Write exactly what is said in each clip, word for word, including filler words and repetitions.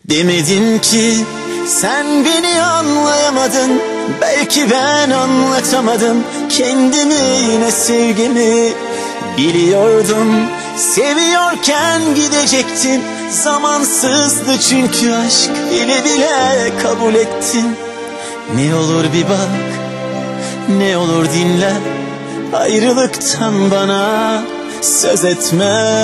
Demedim ki sen beni anlayamadın, belki ben anlatamadım kendimi, yine sevgimi. Biliyordum seviyorken gidecektin, zamansızdı çünkü aşk, bile bile kabul ettin. Ne olur bir bak, ne olur dinle, ayrılıktan bana söz etme.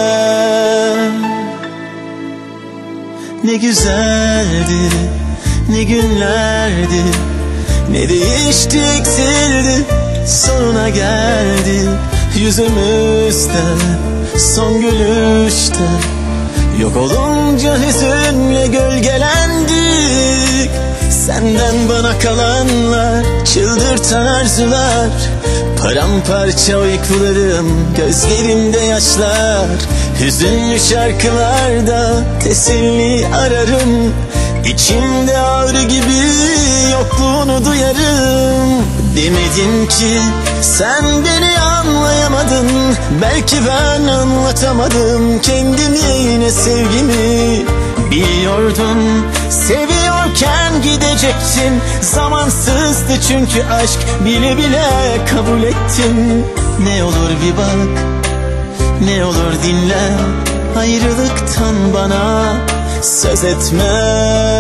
Ne güzeldi, ne günlerdi, ne değişti eksildi, sonuna geldi. Yüzümüzde son gülüşte, yok olunca hüzünle gölgelendik. Senden bana kalanlar, çıldırtan arzular, paramparça uykularım, gözlerimde yaşlar. Hüzünlü şarkılarda teselli ararım, İçimde ağrı gibi yokluğunu duyarım. Demedim ki sen beni anlayamadın, belki ben anlatamadım kendimi, yine sevgimi. Biliyordum seviyorken gidecektin, zamansızdı çünkü aşk, bile bile kabul ettim. Ne olur bir bak, ne olur dinle, ayrılıktan bana söz etme.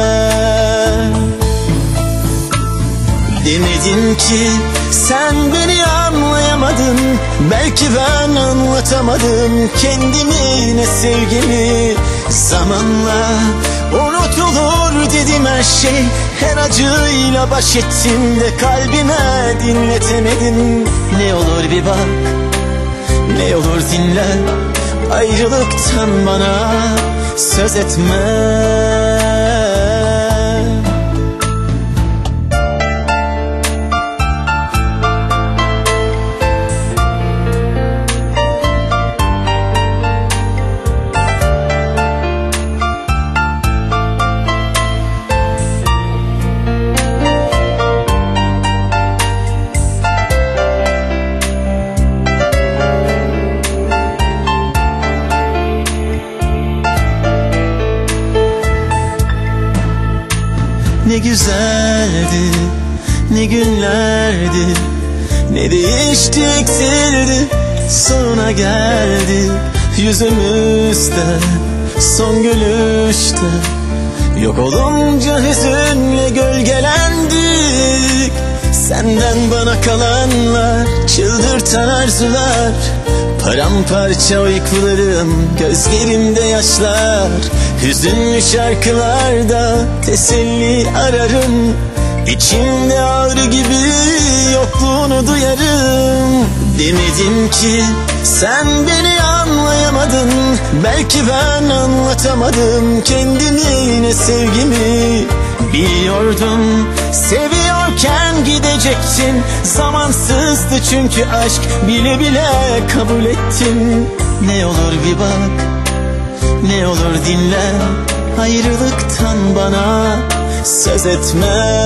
Demedim ki sen beni anlayamadın, belki ben anlatamadım kendimi, yine sevgimi. Zamanla unutulur dedim her şey, her acıyla baş ettim de kalbime dinletemedim. Ne olur bir bak, ne olur dinle, ayrılıktan bana söz etme. Ne güzeldi, ne günlerdi, ne değişti eksildi, sonuna geldik. Yüzümüzde son gülüşte, yok olunca hüzünle gölgelendik. Senden bana kalanlar, çıldırtan arzular, paramparça uykularım, gözlerimde yaşlar. Hüzünlü şarkılarda teselli ararım, İçimde ağrı gibi yokluğunu duyarım. Demedim ki sen beni anlayamadın, belki ben anlatamadım kendimi, yine sevgimi. Biliyordum seviyorken gidecektin, zamansızdı çünkü aşk, bile bile kabul ettim. Ne olur bir bak, ne olur dinle, ayrılıktan bana söz etme.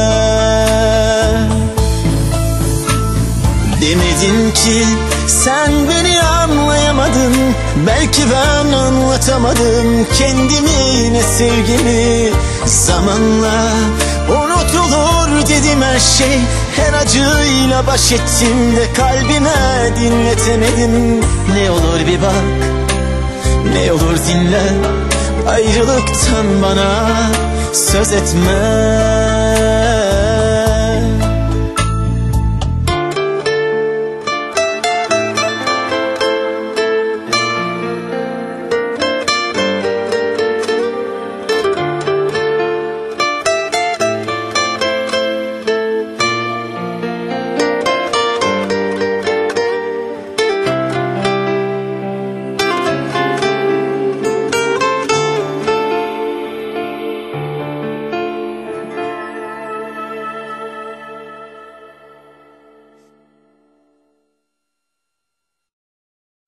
Demedim ki sen beni anlayamadın, belki ben anlatamadım kendimi, yine sevgimi. Zamanla unutulur dedim her şey, her acıyla baş ettim de kalbime dinletemedim. Ne olur bir bak, ne olur dinle, ayrılıktan bana söz etme.